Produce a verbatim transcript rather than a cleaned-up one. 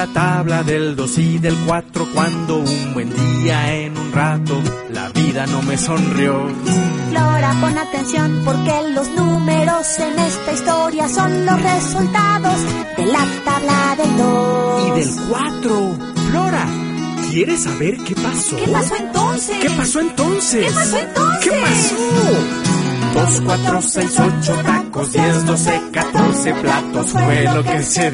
la tabla del dos y del cuatro, cuando un buen día en un rato la vida no me sonrió. Flora, pon atención porque los números en esta historia son los resultados de la tabla del dos. Y del cuatro. Flora, ¿quieres saber qué pasó? ¿Qué pasó entonces? ¿Qué pasó entonces? ¿Qué pasó entonces? ¿Qué pasó? Dos, cuatro, seis, ocho tacos, diez, doce, catorce platos fue lo que se